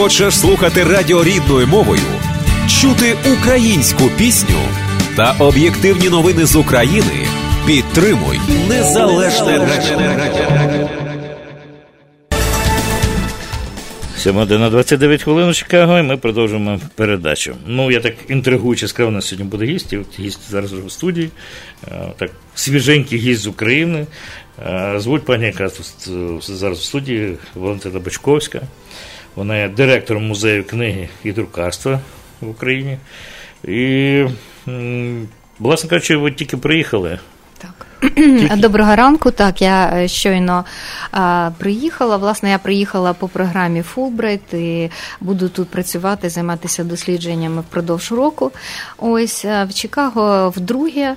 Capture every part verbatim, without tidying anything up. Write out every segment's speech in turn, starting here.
Хочеш слухати радіо рідною мовою, чути українську пісню та об'єктивні новини з України? Підтримуй Незалежне радіо. сьома година двадцять дев'ять хвилин у Чикаго, і ми продовжуємо передачу. Ну, я так інтригуюче сказав, у нас сьогодні буде гість, і от гість зараз вже в студії, так, свіженький гість з України. Звуть пані, яка зараз в студії, Валентина Бочковська. Вона є директором музею книги і друкарства в Україні. І, власне кажучи, ви тільки приїхали. Так. Доброго ранку. Так, я щойно а, приїхала. Власне, я приїхала по програмі Фулбрайт і буду тут працювати, займатися дослідженнями впродовж року. Ось в Чикаго вдруге.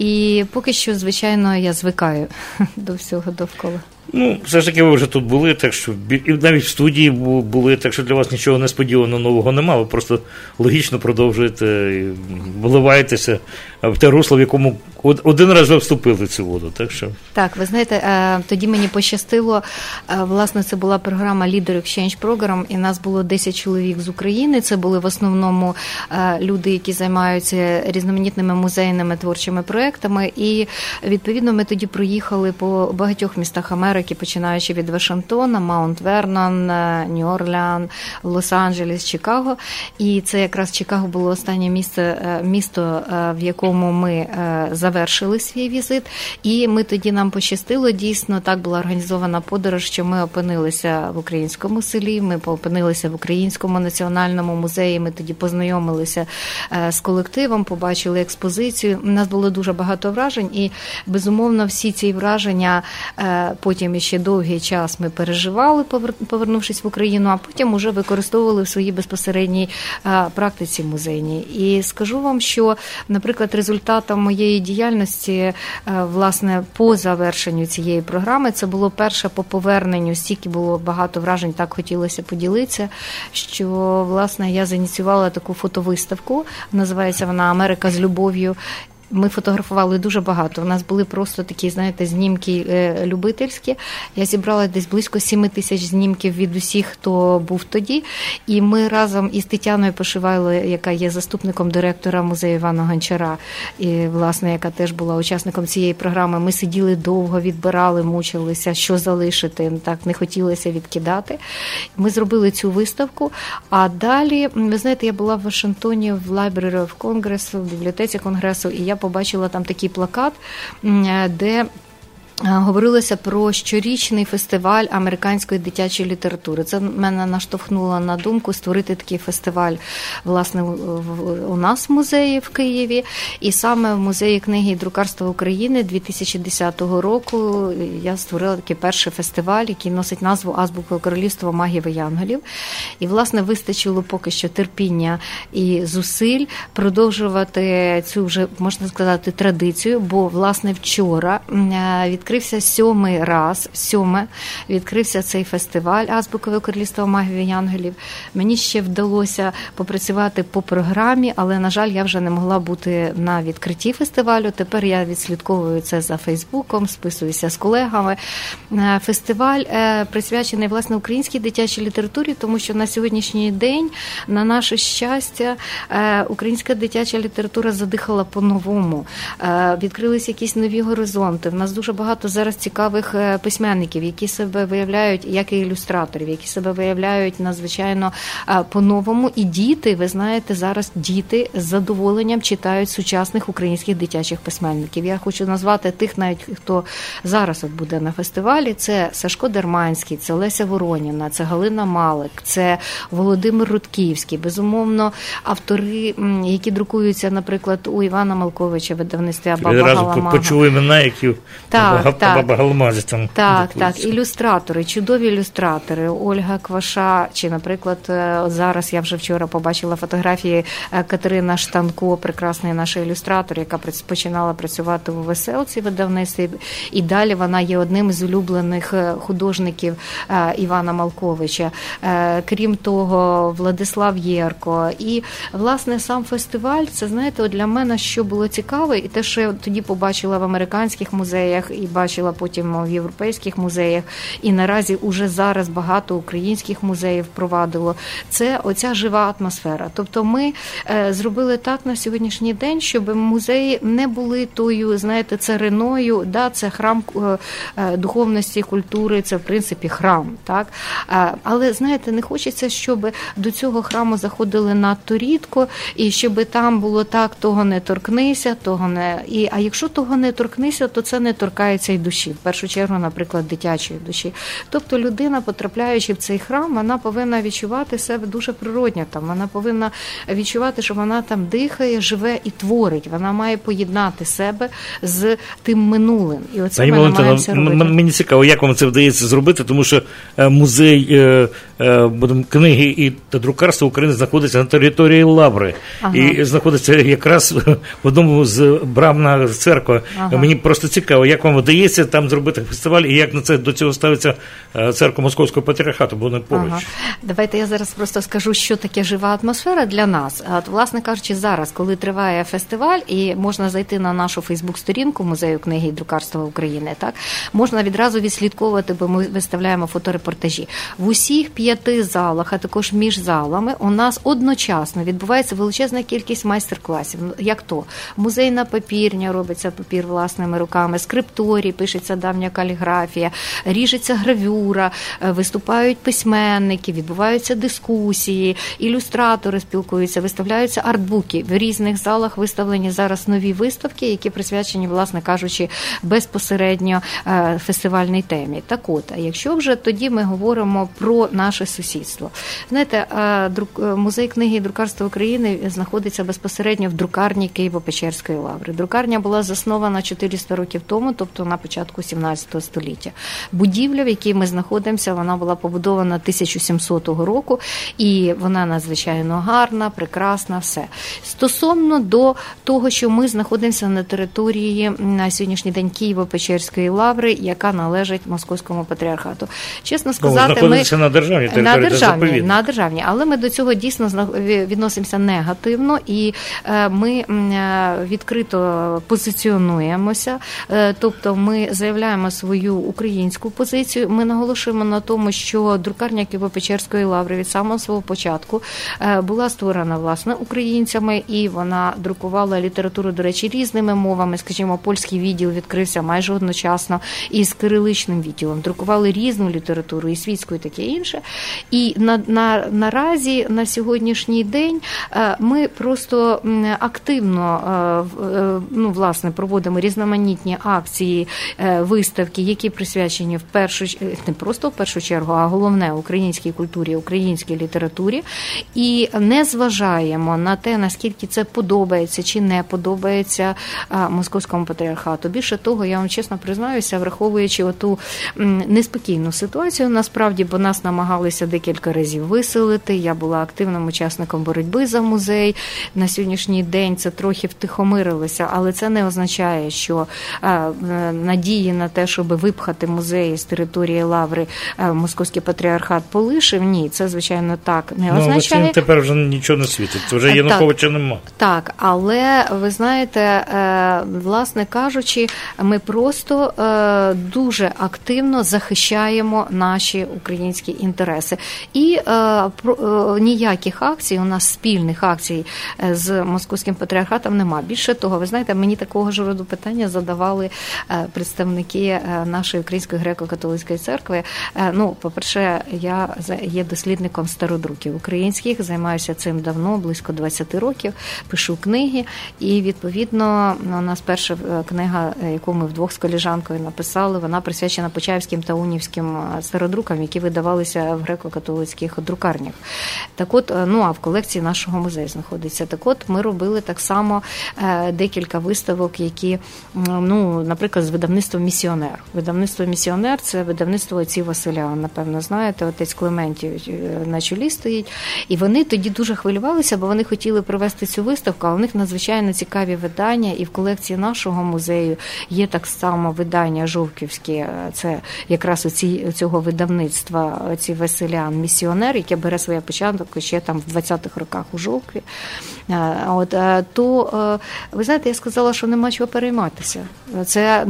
І поки що, звичайно, я звикаю до всього довкола. Ну, все ж таки, ви вже тут були, так що і навіть в студії були, так що для вас нічого несподіваного нового немає, ви просто логічно продовжуєте, вливаєтеся в те русло, в якому один раз вже вступили в цю воду, так що... Так, ви знаєте, тоді мені пощастило, власне, це була програма Leader Exchange Program, і нас було десять чоловік з України, це були в основному люди, які займаються різноманітними музейними творчими проектами, і, відповідно, ми тоді проїхали по багатьох містах Америки, починаючи від Вашингтона, Маунт-Вернон, Нью-Орлеан, Лос-Анджелес, Чикаго, і це якраз Чикаго було останнє місце, місто, в якому ми завершили свій візит, і ми тоді, нам пощастило, дійсно, так була організована подорож, що ми опинилися в українському селі, ми опинилися в Українському національному музеї, ми тоді познайомилися з колективом, побачили експозицію, у нас було дуже багато вражень, і, безумовно, всі ці враження потім ще довгий час ми переживали, повернувшись в Україну, а потім уже використовували в своїй безпосередній практиці музейній. І скажу вам, що, наприклад, результатом моєї діяльності, власне, по завершенню цієї програми, це було перше по поверненню, стільки було багато вражень, так хотілося поділитися, що, власне, я зініціювала таку фотовиставку, називається вона «Америка з любов'ю». Ми фотографували дуже багато. У нас були просто такі, знаєте, знімки любительські. Я зібрала десь близько сім тисяч знімків від усіх, хто був тоді. І ми разом із Тетяною Пошивайло, яка є заступником директора музею Івана Гончара, і, власне, яка теж була учасником цієї програми, ми сиділи довго, відбирали, мучилися, що залишити, так не хотілося відкидати. Ми зробили цю виставку, а далі, ви знаєте, я була в Вашингтоні в Library of Congress, в бібліотеці Конгресу, і я побачила там такий плакат, де говорилося про щорічний фестиваль американської дитячої літератури. Це мене наштовхнуло на думку створити такий фестиваль, власне, у нас в музеї в Києві. І саме в Музеї книги і друкарства України дві тисячі десятого року я створила такий перший фестиваль, який носить назву «Азбука королівства магів і янголів». І, власне, вистачило поки що терпіння і зусиль продовжувати цю вже, можна сказати, традицію, бо, власне, вчора від відкрився сьомий раз, сьоме, відкрився цей фестиваль «Азбукове королівство магів і янголів». Мені ще вдалося попрацювати по програмі, але, на жаль, я вже не могла бути на відкритті фестивалю. Тепер я відслідковую це за Фейсбуком, списуюся з колегами. Фестиваль присвячений, власне, українській дитячій літературі, тому що на сьогоднішній день, на наше щастя, українська дитяча література задихала по-новому. Відкрились якісь нові горизонти. В нас дуже багато зараз цікавих письменників, які себе виявляють, як і ілюстраторів, які себе виявляють надзвичайно по-новому. І діти, ви знаєте, зараз діти з задоволенням читають сучасних українських дитячих письменників. Я хочу назвати тих, навіть хто зараз от буде на фестивалі. Це Сашко Дерманський, це Леся Вороніна, це Галина Малик, це Володимир Рудківський. Безумовно, автори, які друкуються, наприклад, у Івана Малковича в видавництві Баба Галамага. Одразу почули імена, які так, так, там так, так, ілюстратори, чудові ілюстратори. Ольга Кваша, чи, наприклад, зараз я вже вчора побачила фотографії Катерина Штанко, прекрасний наш ілюстратор, яка починала працювати у Веселці видавництві, і далі вона є одним із улюблених художників Івана Малковича. Крім того, Владислав Єрко. І, власне, сам фестиваль, це, знаєте, для мене, що було цікаве, і те, що я тоді побачила в американських музеях, і бачила потім в європейських музеях, і наразі уже зараз багато українських музеїв впровадило. Це оця жива атмосфера. Тобто ми зробили так на сьогоднішній день, щоб музеї не були тою, знаєте, цариною, да, це храм духовності, культури, це в принципі храм, так? Але, знаєте, не хочеться, щоб до цього храму заходили надто рідко, і щоб там було так, того не торкнися, того не... І, а якщо того не торкнися, то це не торкається й душі, в першу чергу, наприклад, дитячої душі. Тобто людина, потрапляючи в цей храм, вона повинна відчувати себе дуже природньо там, вона повинна відчувати, що вона там дихає, живе і творить, вона має поєднати себе з тим минулим. І оце Пані ми намагаємося робити. Мені цікаво, як вам це вдається зробити, тому що музей е, е, книги і та друкарства України знаходиться на території Лаври. Ага. І знаходиться якраз в одному з брам на церкви. Ага. Мені просто цікаво, як вам вдається там зробити фестиваль, і як на це до цього ставиться церква Московського патріархату, бо вони поруч. Ага. Давайте я зараз просто скажу, що таке жива атмосфера для нас. От, власне кажучи, зараз, коли триває фестиваль, і можна зайти на нашу фейсбук-сторінку Музею книги і друкарства України, так, можна відразу відслідковувати, бо ми виставляємо фоторепортажі. В усіх п'яти залах, а також між залами, у нас одночасно відбувається величезна кількість майстер-класів. Як то? Музейна папірня, робиться папір власними руками, скрипторій, пишеться давня каліграфія, ріжеться гравюра, виступають письменники, відбуваються дискусії, ілюстратори спілкуються, виставляються артбуки. В різних залах виставлені зараз нові виставки, які присвячені, власне кажучи, безпосередньо фестивальній темі. Так от, якщо вже тоді ми говоримо про наше сусідство. Знаєте, Музей книги і друкарства України знаходиться безпосередньо в друкарні Києво-Печерської лаври. Друкарня була заснована чотириста років тому, тобто на початку сімнадцятого століття. Будівля, в якій ми знаходимося, вона була побудована тисяча сімсотого року, і вона надзвичайно гарна, прекрасна, все. Стосовно до того, що ми знаходимося на території на сьогоднішній день Києво-Печерської лаври, яка належить Московському патріархату. Чесно сказати, ну, знаходиться ми... на державній території, на державній, на державній, але ми до цього дійсно відносимося негативно, і ми відкрито позиціонуємося, тобто ми заявляємо свою українську позицію, ми наголошуємо на тому, що друкарня Києво-Печерської лаври від самого свого початку була створена, власне, українцями, і вона друкувала літературу, до речі, різними мовами, скажімо, польський відділ відкрився майже одночасно із кириличним відділом, друкували різну літературу, і світську, і таке інше, і на, на, наразі, на сьогоднішній день ми просто активно, ну, власне, проводимо різноманітні акції, виставки, які присвячені в першу, не просто в першу чергу, а головне українській культурі, українській літературі, і не зважаємо на те, наскільки це подобається чи не подобається Московському патріархату. Більше того, я вам чесно признаюся, враховуючи оту неспокійну ситуацію, насправді, бо нас намагалися декілька разів виселити, я була активним учасником боротьби за музей, на сьогоднішній день це трохи втихомирилося, але це не означає, що надії на те, щоб випхати музей з території Лаври, Московський патріархат полишив, ні, це, звичайно, так не ну, означає. Ну, тепер вже нічого не світить, вже Януковича нема. Так, але, ви знаєте, власне кажучи, ми просто дуже активно захищаємо наші українські інтереси. І ніяких акцій, у нас спільних акцій з Московським патріархатом нема. Більше того, ви знаєте, мені такого ж роду питання задавали представники нашої Української греко-католицької церкви. Ну, по-перше, я є дослідником стародруків українських, займаюся цим давно, близько двадцять років, пишу книги, і, відповідно, у нас перша книга, яку ми вдвох з колежанкою написали, вона присвячена почаївським та унівським стародрукам, які видавалися в греко-католицьких друкарнях. Так от, ну, а в колекції нашого музею знаходиться. Так от, ми робили так само декілька виставок, які, ну, наприклад, з видавництвом «Місіонер». Видавництво «Місіонер» – це видавництво отців Василя, напевно, знаєте, отець Клементій на чолі стоїть. І вони тоді дуже хвилювалися, бо вони хотіли провести цю виставку, а у них надзвичайно цікаві видання, і в колекції нашого музею є так само видання жовківські, це якраз у ці, цього видавництва отців Василян «Місіонер», яке бере своє початок ще там в двадцятих роках у Жовкві. От, то, ви знаєте, я сказала, що нема чого перейматися. Це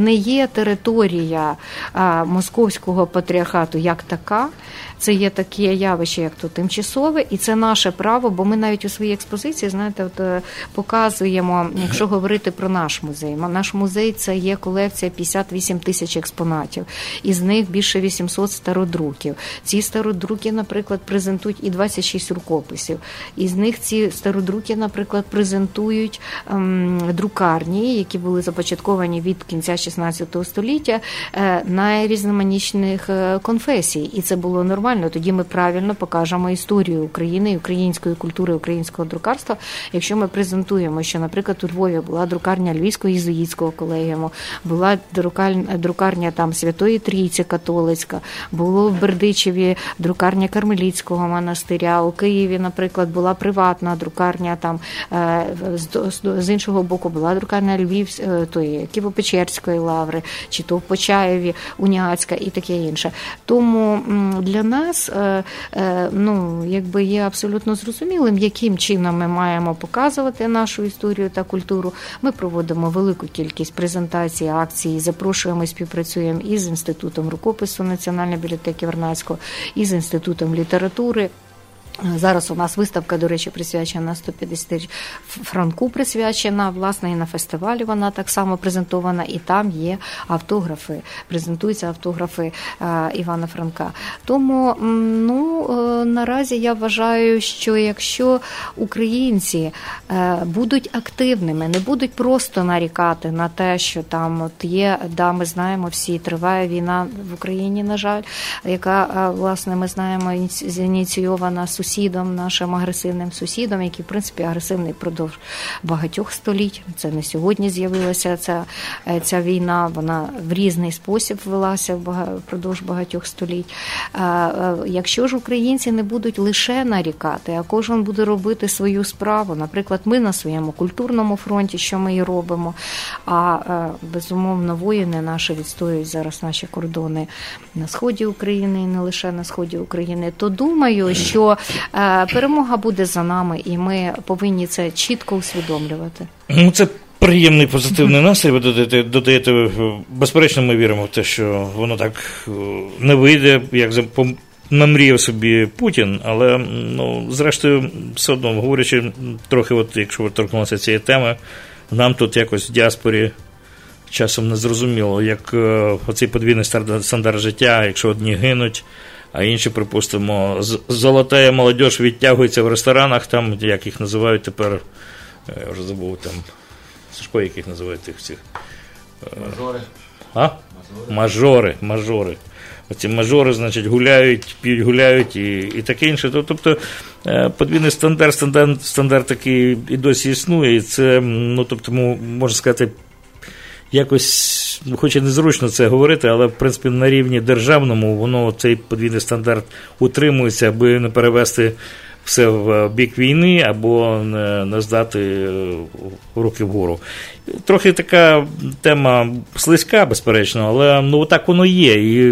не є територія а, московського патріархату як така. Це є таке явище, як то тимчасове, і це наше право, бо ми навіть у своїй експозиції, знаєте, от показуємо, якщо говорити про наш музей. Наш музей – це є колекція п'ятдесят вісім тисяч експонатів, із них більше вісімсот стародруків. Ці стародруки, наприклад, презентують і двадцять шість рукописів. Із них ці стародруки, наприклад, презентують ем, друкарні, які були започатковані від кінця шістнадцятого століття, е, найрізноманітніших е, конфесій. І це було нормально. Тоді ми правильно покажемо історію України, української культури, українського друкарства. Якщо ми презентуємо, що, наприклад, у Львові була друкарня Львівського єзуїтського колегіуму, була друкарня, друкарня там Святої Трійці католицька, було в Бердичеві друкарня Кармелітського монастиря, у Києві, наприклад, була приватна друкарня, там з, з іншого боку була друкарня Львів, тої Києво-Печерської лаври, чи то в Почаєві Уніатська і таке інше. Тому для нас ну, якби є абсолютно зрозумілим, яким чином ми маємо показувати нашу історію та культуру. Ми проводимо велику кількість презентацій, акцій, запрошуємо і співпрацюємо із Інститутом рукопису Національної бібліотеки Вернадського, із Інститутом літератури. Зараз у нас виставка, до речі, присвячена сто п'ятдесят Франку, присвячена, власне, і на фестивалі вона так само презентована, і там є автографи, презентуються автографи Івана Франка. Тому, ну, наразі я вважаю, що якщо українці будуть активними, не будуть просто нарікати на те, що там от є, да, ми знаємо всі, триває війна в Україні, на жаль, яка, власне, ми знаємо, зініційована сусідом, нашим агресивним сусідом, який, в принципі, агресивний впродовж багатьох століть. Це не сьогодні з'явилася ця, ця війна, вона в різний спосіб велася впродовж багатьох століть. Якщо ж українці не будуть лише нарікати, а кожен буде робити свою справу, наприклад, ми на своєму культурному фронті, що ми і робимо, а, безумовно, воїни наші відстоюють зараз наші кордони на сході України і не лише на сході України, то думаю, що перемога буде за нами, і ми повинні це чітко усвідомлювати. Ну, це приємний позитивний настрій, ви додаєте, додаєте, безперечно, ми віримо в те, що воно так не вийде, як намріяв собі Путін, але, ну, зрештою, все одно, говорячи трохи, от, якщо ви торкнулися цієї теми, нам тут якось в діаспорі часом не зрозуміло, як оцей подвійний стандарт життя, якщо одні гинуть, а інші, припустимо, золотая молодіж відтягується в ресторанах, там, як їх називають тепер, я вже забув, там, Сашко, як їх називають тих всіх? Мажори. А? Мажори, мажори. Оці мажори, значить, гуляють, п'ють, гуляють і, і таке інше. Тобто подвійний стандарт, стандарт, стандарт такий і досі існує, і це, ну, тобто, можна сказати, якось, хоч і незручно це говорити, але, в принципі, на рівні державному воно, цей подвійний стандарт утримується, аби не перевести все в бік війни або не, не здати руки вгору. Трохи така тема слизька, безперечно, але, ну, так воно є. І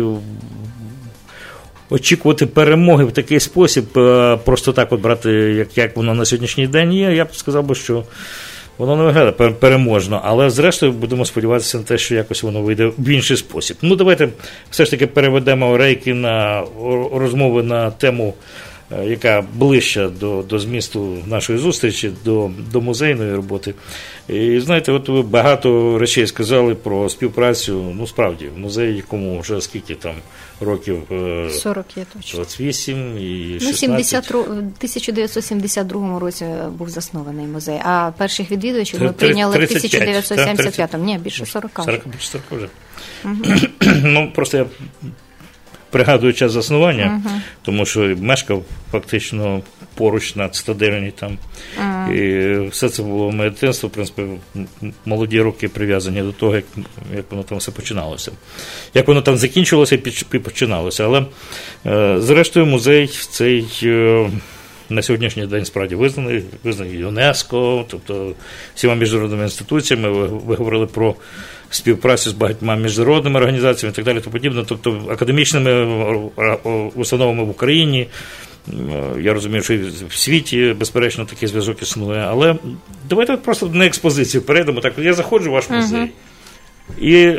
очікувати перемоги в такий спосіб, просто так от брати, як, як воно на сьогоднішній день є, я б сказав би, що воно не виглядає переможно, але зрештою будемо сподіватися на те, що якось воно вийде в інший спосіб. Ну, давайте все ж таки переведемо рейки на розмови на тему, яка ближча до, до змісту нашої зустрічі, до, до музейної роботи. І знаєте, от ви багато речей сказали про співпрацю, ну, справді, в музеї, якому вже скільки там років? сорок є точно. двадцять вісім і шістнадцять. Ну, сімдесят, в тисяча дев'ятсот сімдесят другому році був заснований музей, а перших відвідувачів ми прийняли в тисяча дев'ятсот сімдесят п'ятому. Ні, більше сорок. сорок, більше сорок вже. Угу. Ну, просто я пригадую час заснування, uh-huh. тому що мешкав фактично поруч на цитадельні там. Uh-huh. І все це було моє дитинство, в принципі, молоді роки прив'язані до того, як, як воно там все починалося. Як воно там закінчилося і починалося. Але, е, зрештою, музей цей е, на сьогоднішній день справді визнаний, визнаний ЮНЕСКО, тобто всіма міжнародними інституціями. Ви, ви говорили про співпрацю з багатьма міжнародними організаціями і так далі, то подібне, тобто академічними установами в Україні. Я розумію, що і в світі, безперечно, такий зв'язок існує. Але давайте просто на експозицію перейдемо. Так, я заходжу в ваш музей. Uh-huh. І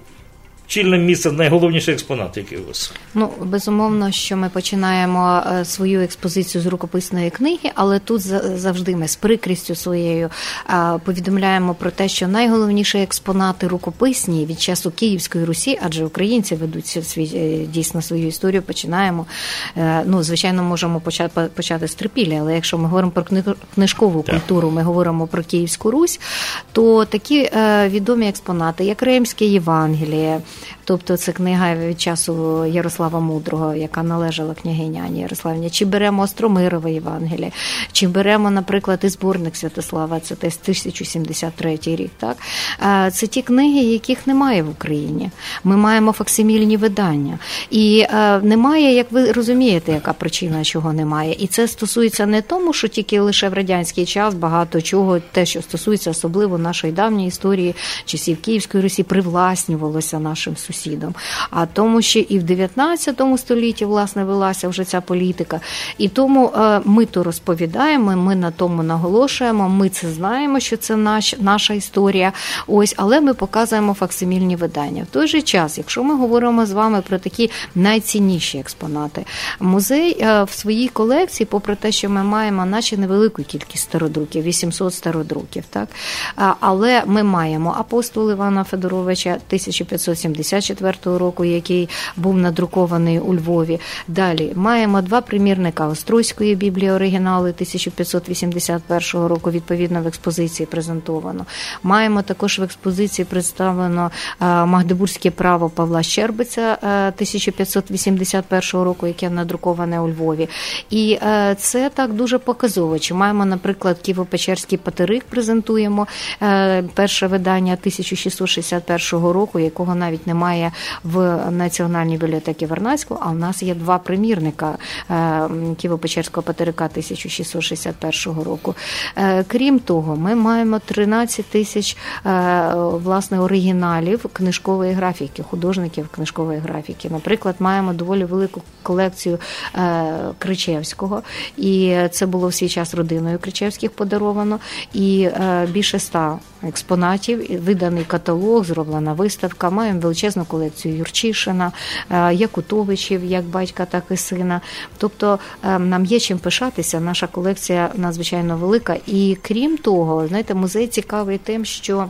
чільне місце, найголовніший експонат, який у вас? Ну, безумовно, що ми починаємо свою експозицію з рукописної книги, але тут завжди ми з прикрістю своєю повідомляємо про те, що найголовніші експонати рукописні від часу Київської Русі, адже українці ведуть свій, дійсно свою історію, починаємо, ну, звичайно, можемо почати, почати з трипілля, але якщо ми говоримо про книжкову так. культуру, ми говоримо про Київську Русь, то такі відомі експонати, як Римське Євангеліє, тобто це книга від часу Ярослава Мудрого, яка належала княгині Ані Ярославні, чи беремо Остромирове Євангеліє, чи беремо, наприклад, і зборник Святослава, це десь тисяча сімдесят третій рік. Так? Це ті книги, яких немає в Україні. Ми маємо факсимільні видання. І немає, як ви розумієте, яка причина, чого немає. І це стосується не тому, що тільки лише в радянський час багато чого, те, що стосується особливо нашої давньої історії, часів Київської Русі, привласнювалося нашим сусідам. А тому, що і в дев'ятнадцятому столітті, власне, велася вже ця політика. І тому ми то розповідаємо, ми на тому наголошуємо, ми це знаємо, що це наш, наша історія. Ось, але ми показуємо факсимільні видання. В той же час, якщо ми говоримо з вами про такі найцінніші експонати, музей в своїй колекції, попри те, що ми маємо наче невелику кількість стародруків, вісімсот стародруків, так? Але ми маємо апостол Івана Федоровича тисяча п'ятсот сімдесят четвертого року, який був надрукований у Львові. Далі маємо два примірника Острозької Біблії оригінали тисяча п'ятсот вісімдесят першого року, відповідно в експозиції презентовано. Маємо також в експозиції представлено Магдебурзьке право Павла Щербиця тисяча п'ятсот вісімдесят першого року, яке надруковане у Львові. І це так дуже показово. Чи маємо, наприклад, Києво-Печерський патерик презентуємо, перше видання тисяча шістсот шістдесят першого року, якого навіть немає в Національній бібліотеці Вернадського, а в нас є два примірника Києво-Печерського патерика тисяча шістсот шістдесят першого року. Крім того, ми маємо тринадцять тисяч власне оригіналів книжкової графіки, художників книжкової графіки. Наприклад, маємо доволі велику колекцію Кричевського, і це було в свій час родиною Кричевських подаровано, і більше ста експонатів, виданий каталог, зроблена виставка. Маємо величезну колекцію Юрчишина, Якутовичів, як батька, так і сина. Тобто нам є чим пишатися, наша колекція надзвичайно велика. І крім того, знаєте, музей цікавий тим, що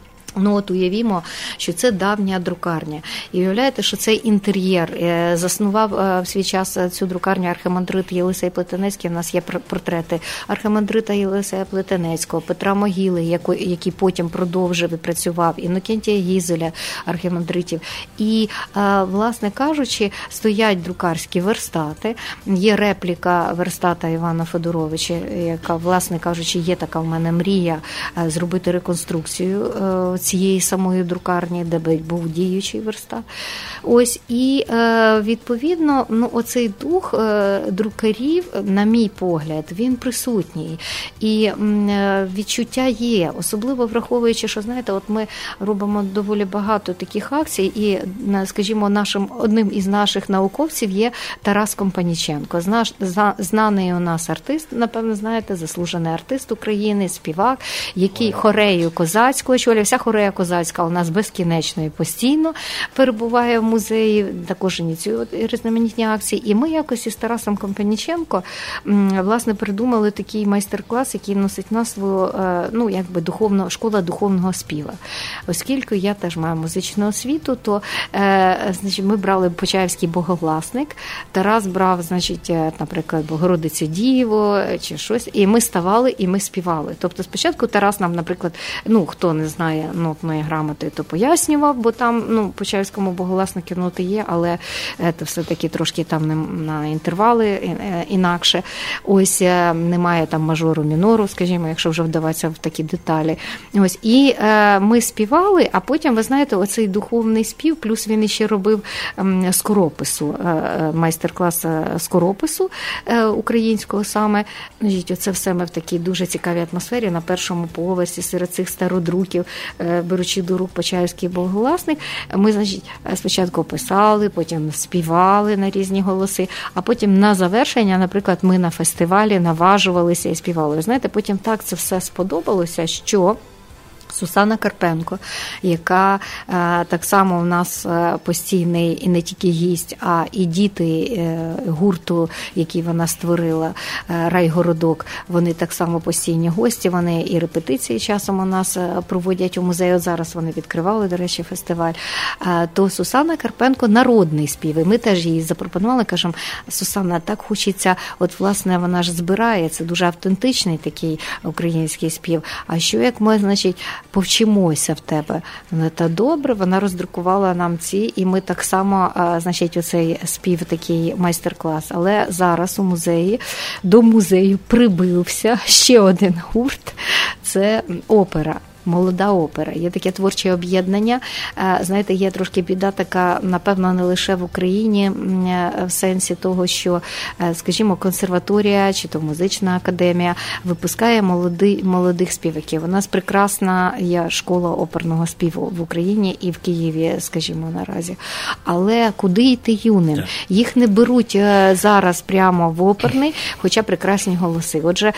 ну от уявімо, що це давня друкарня. І уявляєте, що цей інтер'єр заснував в свій час цю друкарню архимандрит Єлисей Плетенецький. У нас є портрети архимандрита Єлисея Плетенецького, Петра Могили, який потім продовжив і працював, Інокентія Гізеля, архимандритів. І, власне кажучи, стоять друкарські верстати. Є репліка верстата Івана Федоровича, яка, власне кажучи, є така в мене мрія зробити реконструкцію цієї самої друкарні, де був діючий верстат. Ось, і відповідно, ну, оцей дух друкарів, на мій погляд, він присутній. І відчуття є, особливо враховуючи, що, знаєте, от ми робимо доволі багато таких акцій, і, скажімо, нашим, одним із наших науковців є Тарас Компаніченко. Знаш, знаний у нас артист, напевно, знаєте, заслужений артист України, співак, який хорею козацького очолює. Вся хорея козацька у нас безкінечно і постійно перебуває в музеї, також ініціює різноманітні акції. І ми якось із Тарасом Компаніченко, власне, придумали такий майстер-клас, який носить назву, ну, якби духовно, школа духовного співа. Оскільки я теж маю музичну освіту, то, значить, ми брали Почаївський боголасник, Тарас брав, значить, наприклад, Богородицю Діву чи щось, і ми ставали, і ми співали. Тобто спочатку Тарас нам, наприклад, ну, хто не знає нотної грамоти, то пояснював, бо там, ну, в Почаївському боголаснику ноти є, але це все-таки трошки там на інтервали інакше. Ось немає там мажору, мінору, скажімо, якщо вже вдаватися в такі деталі. Ось, і е, ми співали, а потім, ви знаєте, оцей духовний спів, плюс він іще робив е, скоропису, е, майстер-клас скоропису е, українського саме. Значить, оце все ми в такій дуже цікавій атмосфері на першому поверсі серед цих стародруків, беручи до рук Почаївський боголасник, ми, значить, спочатку писали, потім співали на різні голоси, а потім на завершення, наприклад, ми на фестивалі наважувалися і співали. Ви знаєте, потім так це все сподобалося, що Сусанна Карпенко, яка е, так само у нас е, постійний і не тільки гість, а і діти е, гурту, який вона створила, е, Райгородок, вони так само постійні гості, вони і репетиції часом у нас проводять у музеї, от зараз вони відкривали, до речі, фестиваль. Е, то Сусанна Карпенко народний спів, і ми теж її запропонували, кажемо, Сусанна, так хочеться, от власне вона ж збирає, це дуже автентичний такий український спів, а що як ми, значить, повчимося в тебе. Вона, та добре, вона роздрукувала нам ці, і ми так само, значить, оцей спів, такий майстер-клас. Але зараз у музеї, до музею прибився ще один гурт, це опера. Молода опера. Є таке творче об'єднання. Знаєте, є трошки біда така, напевно, не лише в Україні, в сенсі того, що, скажімо, консерваторія чи то музична академія випускає молоди, молодих співаків. У нас прекрасна є школа оперного співу в Україні і в Києві, скажімо, наразі. Але куди йти юним? Їх не беруть зараз прямо в оперний, хоча прекрасні голоси. Отже,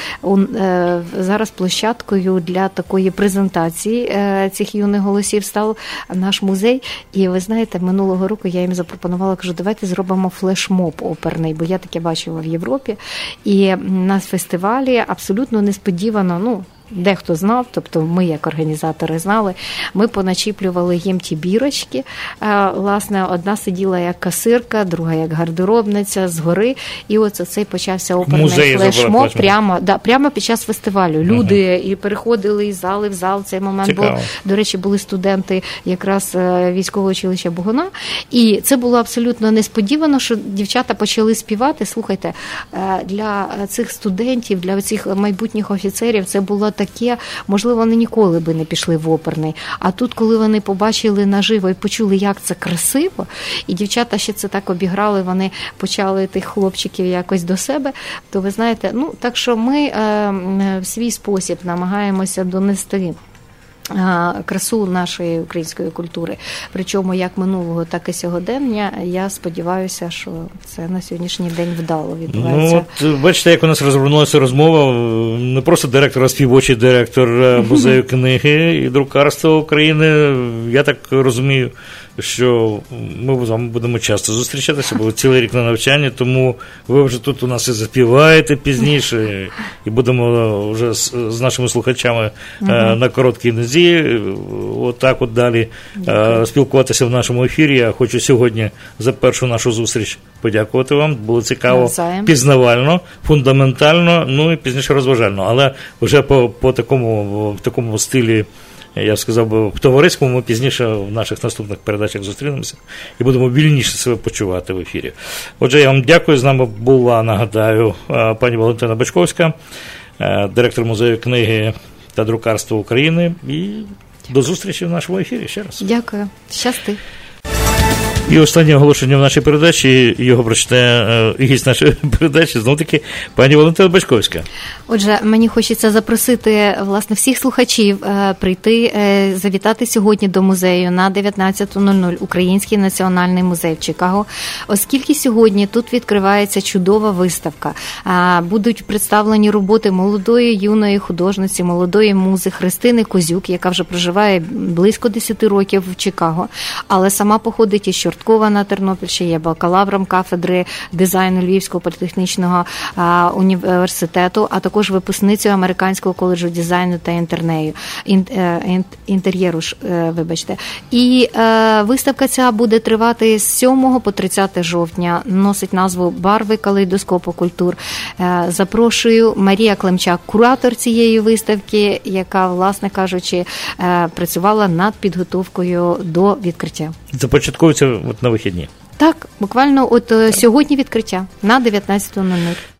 зараз площадкою для такої презентації цих юних голосів став наш музей. І ви знаєте, минулого року я їм запропонувала, кажу, давайте зробимо флешмоб оперний, бо я таке бачила в Європі. І на фестивалі абсолютно несподівано, ну, дехто знав, тобто ми, як організатори, знали, ми поначіплювали їм ті бірочки. Власне, одна сиділа як касирка, друга як гардеробниця згори. І ось цей почався оперний флешмоб прямо, да, прямо під час фестивалю. Люди угу. і переходили із зали в зал. Цей момент Цікаво. був, до речі, були студенти якраз військового училища Бугуна. І це було абсолютно несподівано, що дівчата почали співати. Слухайте, для цих студентів, для цих майбутніх офіцерів це було таке, можливо, вони ніколи би не пішли в оперний. А тут, коли вони побачили наживо і почули, як це красиво, і дівчата ще це так обіграли, вони почали тих хлопчиків якось до себе, то ви знаєте, ну, так що ми е, в свій спосіб намагаємося донести красу нашої української культури. Причому як минулого, так і сьогодення. Я сподіваюся, що це на сьогоднішній день вдало відбувається. Ну, от, бачите, як у нас розвернулася розмова. Не просто директор, а співочий директор музею книги і друкарства України. Я так розумію, що ми з вами будемо часто зустрічатися, бо цілий рік на навчанні, тому ви вже тут у нас і заспіваєте пізніше, і будемо вже з, з нашими слухачами угу. на короткій нозі, отак от далі Дякую. спілкуватися в нашому ефірі. Я хочу сьогодні за першу нашу зустріч подякувати вам. Було цікаво, Навзаєм. пізнавально, фундаментально, ну і пізніше розважально, але вже по, по такому, в такому стилі, я б сказав би, в товариському, ми пізніше в наших наступних передачах зустрінемося і будемо вільніше себе почувати в ефірі. Отже, я вам дякую. З нами була, нагадаю, пані Валентина Бачковська, директор музею книги та друкарства України. І до зустрічі в нашому ефірі ще раз. Дякую. Щасти. І останнє оголошення в нашій передачі, його прочитає гість нашої передачі, знову-таки, пані Валентина Бачковська. Отже, мені хочеться запросити, власне, всіх слухачів прийти, завітати сьогодні до музею на дев'ятнадцята нуль нуль, Український національний музей в Чикаго, оскільки сьогодні тут відкривається чудова виставка. Будуть представлені роботи молодої юної художниці, молодої музи Христини Козюк, яка вже проживає близько десять років в Чикаго, але сама походить із Чорткова на Тернопільщині, є бакалавром кафедри дизайну Львівського політехнічного а, університету, а також випускницею Американського коледжу дизайну та інтернею, ін, ін, інтер'єру, вибачте. І е, виставка ця буде тривати з сьомого по тридцяте жовтня, носить назву «Барви калейдоскопу культур». Е, запрошую Марія Климчак, куратор цієї виставки, яка, власне кажучи, е, працювала над підготовкою до відкриття. Започатковується от на вихідні. Так, буквально от сьогодні відкриття на дев'ятнадцята нуль нуль.